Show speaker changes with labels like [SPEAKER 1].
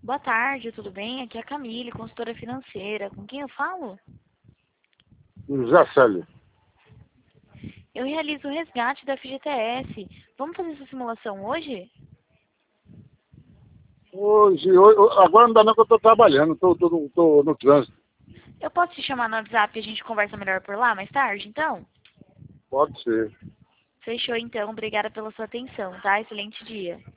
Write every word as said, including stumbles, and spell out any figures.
[SPEAKER 1] Boa tarde, tudo bem? Aqui é a Camille, consultora financeira. Com quem eu falo?
[SPEAKER 2] José Célio.
[SPEAKER 1] Eu realizo o resgate da F G T S. Vamos fazer essa simulação hoje?
[SPEAKER 2] Hoje, hoje, agora não dá não que eu estou trabalhando, estou tô, tô, tô no trânsito.
[SPEAKER 1] Eu posso te chamar no WhatsApp e a gente conversa melhor por lá mais tarde, então?
[SPEAKER 2] Pode ser.
[SPEAKER 1] Fechou, então. Obrigada pela sua atenção, tá? Excelente dia.